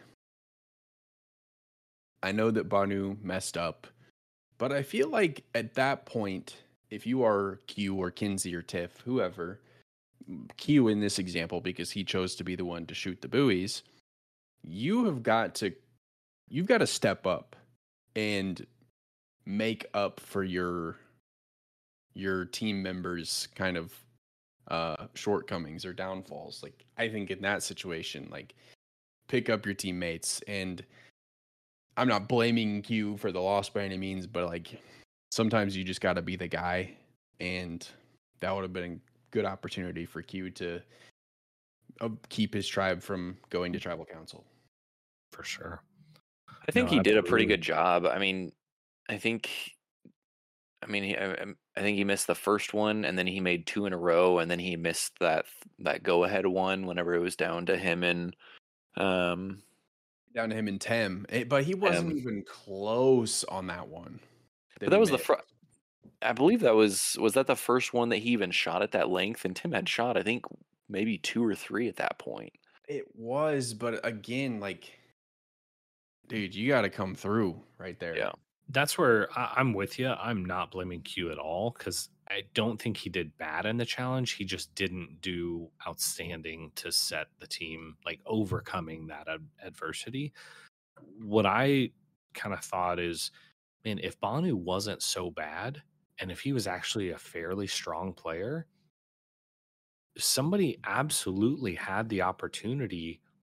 I know that Banu messed up, but I feel like at that point, if you are Q or Kinsey or Tiff, whoever, Q in this example, because he chose to be the one to shoot the buoys, you have got to, you've got to step up and make up for your your team members' kind of uh shortcomings or downfalls. Like, I think in that situation, like, pick up your teammates. And I'm not blaming Q for the loss by any means, but like sometimes you just got to be the guy, and that would have been a good opportunity for Q to uh, keep his tribe from going to tribal council. For sure. I think No, he did a pretty absolutely. good job. I mean, I think, I mean, he, I, I think he missed the first one, and then he made two in a row, and then he missed that that go ahead one whenever it was down to him and um Down to him and Tem, Eh, but he wasn't Tim. even close on that one. But that he was the missed. fr- I believe that was was that the first one that he even shot at that length, and Tim had shot I think maybe two or three at that point. It was, but again, like, dude, you got to come through right there. Yeah. That's where I, I'm with you. I'm not blaming Q at all because I don't think he did bad in the challenge. He just didn't do outstanding to set the team, like overcoming that ad- adversity. What I kind of thought is, man, if Banu wasn't so bad and if he was actually a fairly strong player, somebody absolutely had the opportunity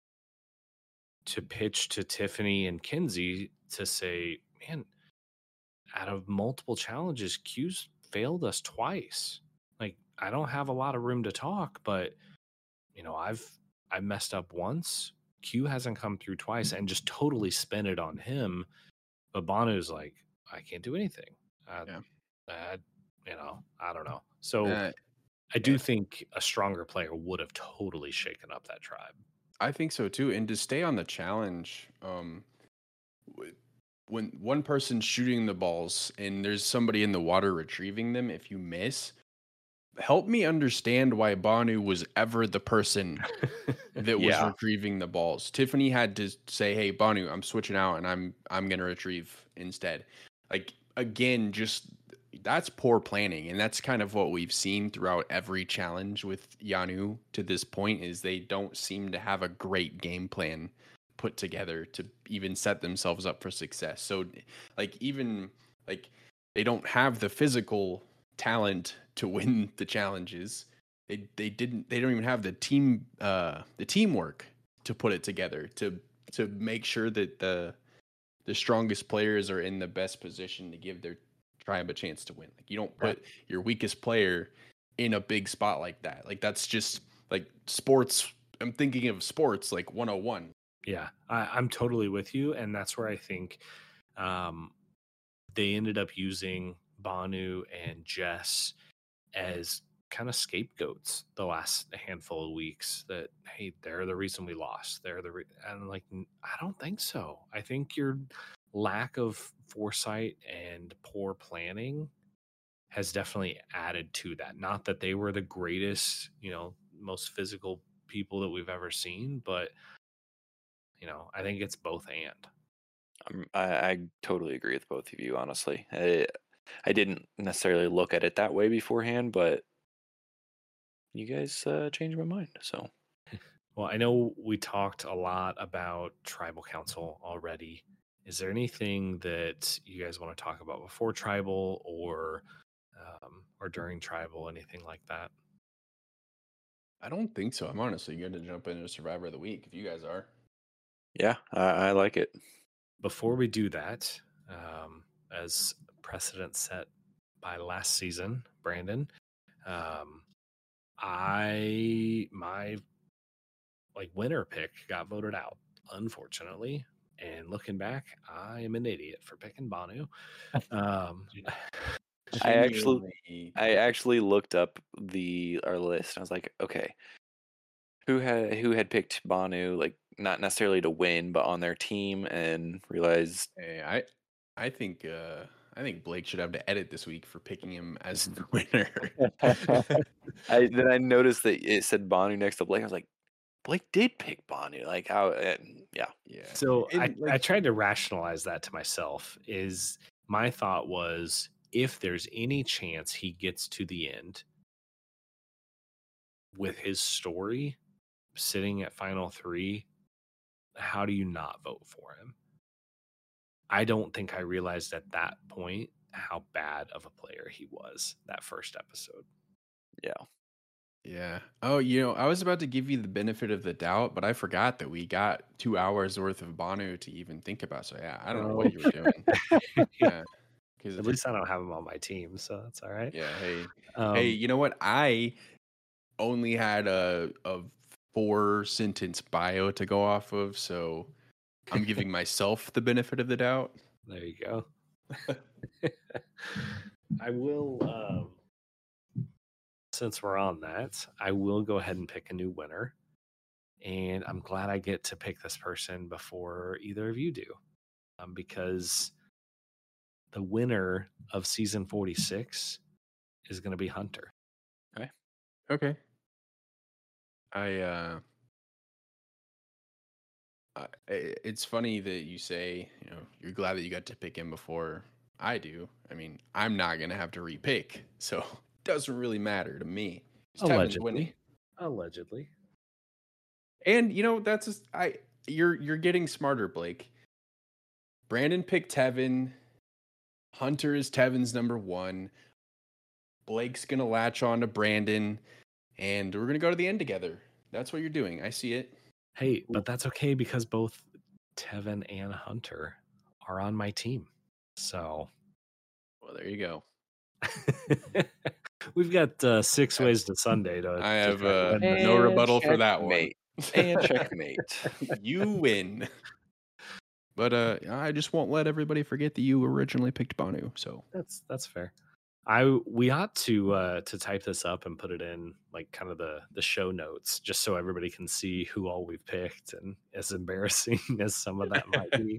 to pitch to Tiffany and Kinsey to say, man, out of multiple challenges, Q's failed us twice. Like, I don't have a lot of room to talk, but you know, I've I messed up once. Q hasn't come through twice, and just totally spin it on him. But Banu's like, I can't do anything. Uh, Yeah. uh, you know, I don't know. So Uh, I do yeah. think a stronger player would have totally shaken up that tribe. I think so too. And to stay on the challenge, um, w- when one person's shooting the balls and there's somebody in the water retrieving them, if you miss, help me understand why Banu was ever the person that was Yeah. retrieving the balls. Tiffany had to say, "Hey, Banu, I'm switching out and I'm I'm going to retrieve instead." Like again, just that's poor planning, and that's kind of what we've seen throughout every challenge with Yanu to this point is they don't seem to have a great game plan put together to even set themselves up for success. So like even like they don't have the physical talent to win the challenges. They they didn't they don't even have the team uh the teamwork to put it together to to make sure that the the strongest players are in the best position to give their tribe a chance to win. Like you don't put Right. your weakest player in a big spot like that. Like that's just like sports. I'm thinking of sports like one oh one. Yeah, I, I'm totally with you, and that's where I think um, they ended up using Banu and Jess as kind of scapegoats the last handful of weeks. That hey, they're the reason we lost. They're the re-. And like n- I don't think so. I think your lack of foresight and poor planning has definitely added to that. Not that they were the greatest, you know, most physical people that we've ever seen, but you know, I think it's both and. Um, I, I totally agree with both of you, honestly. I, I didn't necessarily look at it that way beforehand, but you guys uh, changed my mind. So, Well, I know we talked a lot about tribal council already. Is there anything that you guys want to talk about before tribal or um, or during tribal, anything like that? I don't think so. I'm honestly going to jump into Survivor of the Week if you guys are. yeah, I, I like it. Before we do that, um, as precedent set by last season, Brandon, um, I my like winner pick got voted out, unfortunately. And looking back, I am an idiot for picking Banu. Um, I actually, Genuinely, I actually looked up the our list. I was like, okay, who had who had picked Banu, like not necessarily to win, but on their team, and realized hey, I I think uh I think Blake should have to edit this week for picking him as the winner. I then I noticed that it said Banu next to Blake. I was like, Blake did pick Banu. Like how? Uh, yeah, Yeah. so I, And like I tried to rationalize that to myself. Is my thought was if there's any chance he gets to the end with his story sitting at final three, how do you not vote for him? I don't think I realized at that point how bad of a player he was that first episode. yeah. yeah. Oh, you know, I was about to give you the benefit of the doubt, but I forgot that we got two hours worth of Banu to even think about. So yeah, I don't know what you were doing. Yeah. Because At least I don't have him on my team, so that's all right. yeah, hey. Um, Hey, you know what? I only had a a four sentence bio to go off of, so I'm giving myself the benefit of the doubt. There you go. I will, um, since we're on that, I will go ahead and pick a new winner. And I'm glad I get to pick this person before either of you do, um, because the winner of season forty-six is going to be Hunter. Okay. I uh I, I- it's funny that you say, you know, you're glad that you got to pick him before I do. I mean, I'm not gonna have to repick, so it doesn't really matter to me. It's Tevin's winning. Allegedly. Allegedly. And you know, that's just, I you're you're getting smarter, Blake. Brandon picked Tevin. Hunter is Tevin's number one. Blake's gonna latch on to Brandon. and we're gonna go to the end together. That's what you're doing. I see it. Hey, but that's okay because both Tevin and Hunter are on my team. So, well, there you go. we've got uh, six ways to Sunday to. I to have try to uh, win this. no rebuttal for that one. Checkmate. And checkmate. You win. But uh, I just won't let everybody forget that you originally picked Banu. So That's that's fair. I we ought to uh, to type this up and put it in like kind of the the show notes, just so everybody can see who all we've picked. And as embarrassing as some of that might be,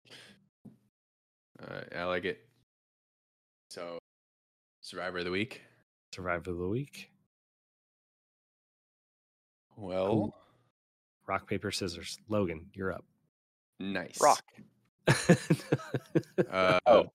uh, I like it. So, Survivor of the Week. Survivor of the Week. Well, Rock, paper, scissors. Logan, you're up. nice. Rock. Uh, Oh.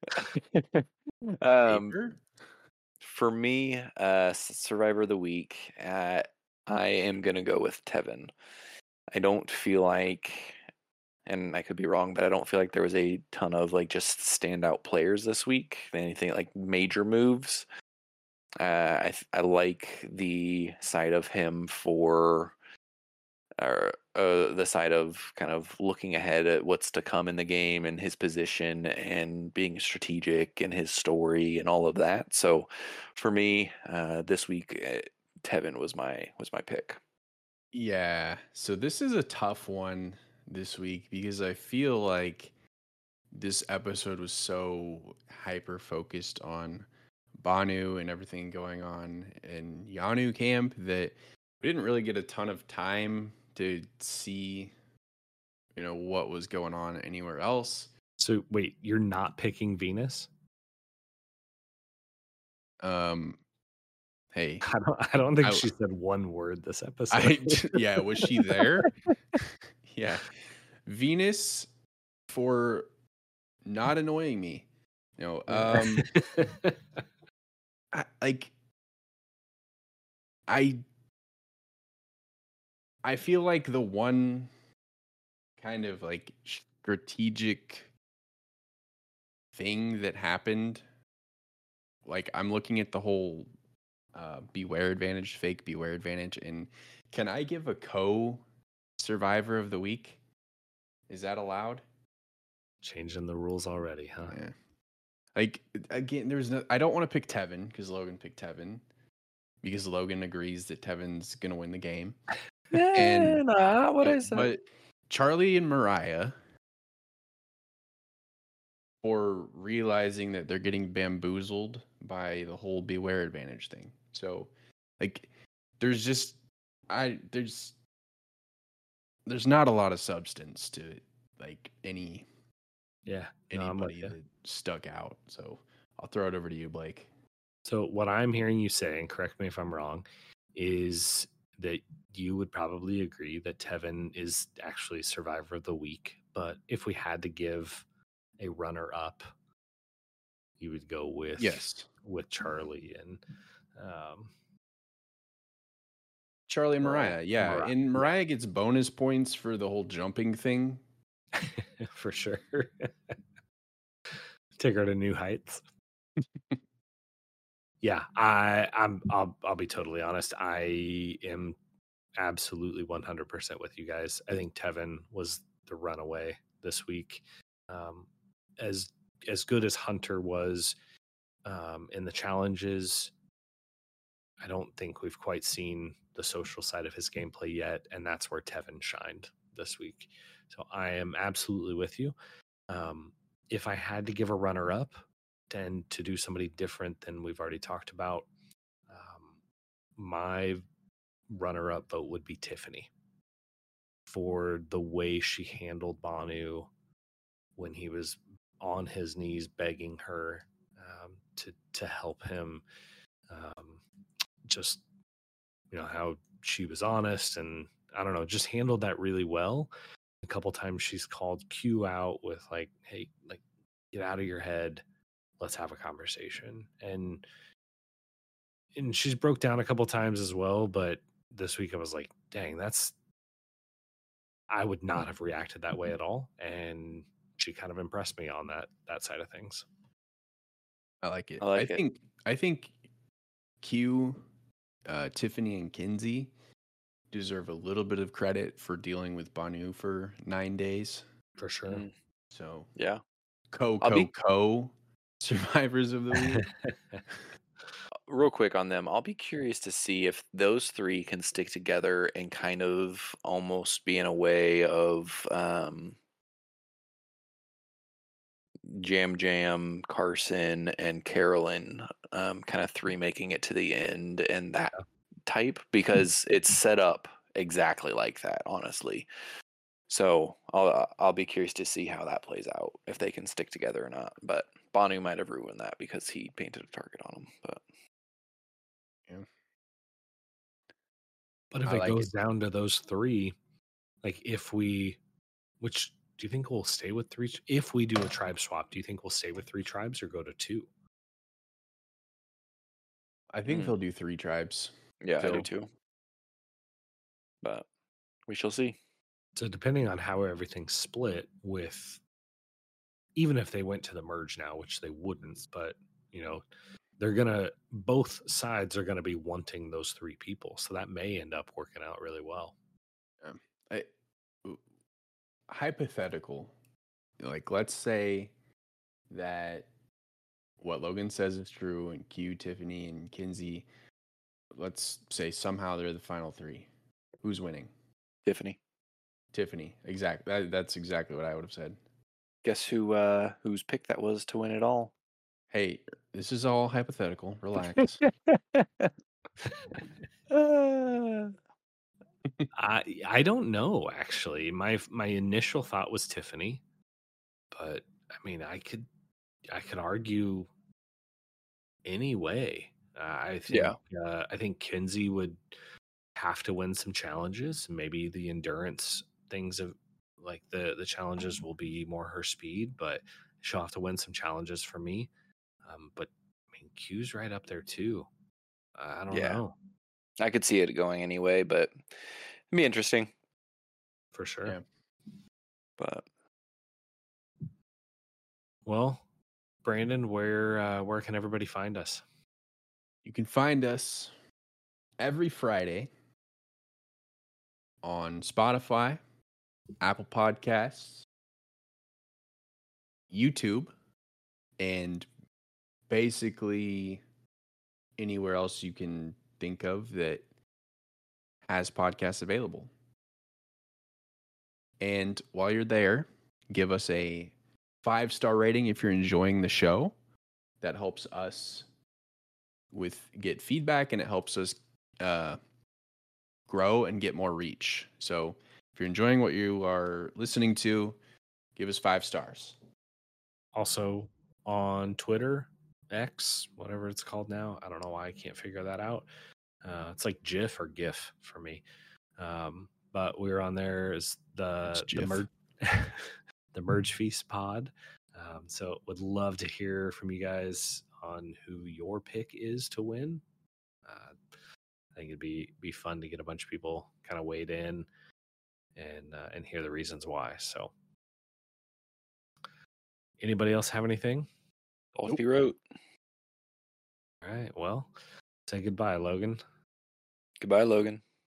um, paper? for me, uh, Survivor of the Week, uh, I am going to go with Tevin. I don't feel like, and I could be wrong, but I don't feel like there was a ton of like just standout players this week. Anything like major moves. Uh, I I like the side of him for, or uh, the side of kind of looking ahead at what's to come in the game and his position and being strategic and his story and all of that. So, for me, uh, this week, uh, Tevin was my was my pick. Yeah. So this is a tough one this week because I feel like this episode was so hyper focused on Banu and everything going on in Yanu camp that we didn't really get a ton of time to see, you know, what was going on anywhere else. So wait, you're not picking Venus? Um, hey, I don't. I don't think I- she said one word this episode. I yeah, was she there? Yeah, Venus for not annoying me. You know, um, I, like I I feel like the one kind of like strategic thing that happened, like I'm looking at the whole uh, beware advantage, fake beware advantage, and can I give a co survivor of the week? Is that allowed? Changing the rules already, huh? Yeah. Like again, there's no. I don't want to pick Tevin because Logan picked Tevin because Logan agrees that Tevin's gonna win the game. And nah, what but, is that? but Charlie and Mariah, for realizing that they're getting bamboozled by the whole beware advantage thing. So, like, there's just I there's there's not a lot of substance to like any Yeah. no, I'm with anybody ya. that stuck out. So I'll throw it over to you, Blake. So what I'm hearing you say, and correct me if I'm wrong, is that you would probably agree that Tevin is actually Survivor of the Week. But if we had to give a runner up, you would go with Yes, with Charlie and um, Charlie and Uh, Mariah. Yeah, Mariah, and yeah. Mariah gets bonus points for the whole jumping thing. for sure. Take her to new heights. Yeah, I, I'm. I'll. I'll be totally honest. I am absolutely one hundred percent with you guys. I think Tevin was the runaway this week. Um, as as good as Hunter was um, in the challenges, I don't think we've quite seen the social side of his gameplay yet, and that's where Tevin shined this week. So I am absolutely with you. Um, if I had to give a runner up, then to do somebody different than we've already talked about, um, my runner up vote would be Tiffany for the way she handled Banu when he was on his knees begging her um, to to help him. Um, just you know how she was honest and I don't know, just handled that really well. A couple times she's called Q out with like, "Hey, like, get out of your head. Let's have a conversation." And and she's broke down a couple times as well. But this week I was like, "Dang, that's." I would not have reacted that way at all, and she kind of impressed me on that that side of things. I like it. I like I it. think I think Q uh, Tiffany and Kinsey deserve a little bit of credit for dealing with Banu for nine days. For sure. Mm, So, yeah. co, I'll co, be co survivors of the week. real quick on them. I'll be curious to see if those three can stick together and kind of almost be in a way of um, Jam Jam, Carson, and Carolyn, um, kind of three making it to the end and that type, because it's set up exactly like that, honestly. So I'll uh, I'll be curious to see how that plays out, if they can stick together or not. But Banu might have ruined that because he painted a target on him. But Yeah. But if I it like goes it. down to those three, like if we, which do you think we'll stay with three? If we do a tribe swap, do you think we'll stay with three tribes or go to two? I think Mm. they'll do three tribes. yeah, I do Phil. too. But we shall see. So depending on how everything's split with, even if they went to the merge now, which they wouldn't, but you know, they're gonna, both sides are gonna be wanting those three people. So that may end up working out really well. Um, I, hypothetical, like let's say that what Logan says is true, and Q, Tiffany, and Kinsey, let's say somehow they're the final three. Who's winning? Tiffany. Tiffany. Exactly. That, that's exactly what I would have said. Guess who uh whose pick that was to win it all? Hey, this is all hypothetical. Relax. Uh, I I don't know actually. My my initial thought was Tiffany, but I mean I could I could argue any way. Uh, I think Yeah. uh, I think Kinsey would have to win some challenges. Maybe the endurance things of like the the challenges will be more her speed, but she'll have to win some challenges for me. Um, but I mean Q's right up there too. I don't Yeah. know I could see it going anyway, but it'd be interesting. for sure. Yeah. But Well, Brandon, where uh, where can everybody find us? You can find us every Friday on Spotify, Apple Podcasts, YouTube, and basically anywhere else you can think of that has podcasts available. And while you're there, give us a five star rating if you're enjoying the show. That helps us with get feedback, and it helps us uh, grow and get more reach. So if you're enjoying what you are listening to, give us five stars. Also on Twitter, X, whatever it's called now. I don't know why I can't figure that out. Uh, it's like GIF or GIF for me. Um, but we're on there as the It's the GIF. merge the Merge Feast Pod. Um, so would love to hear from you guys on who your pick is to win. Uh, I think it'd be be fun to get a bunch of people kind of weighed in and uh, and hear the reasons why. So, anybody else have anything? off you wrote. All right. Well, say goodbye, Logan. Goodbye, Logan.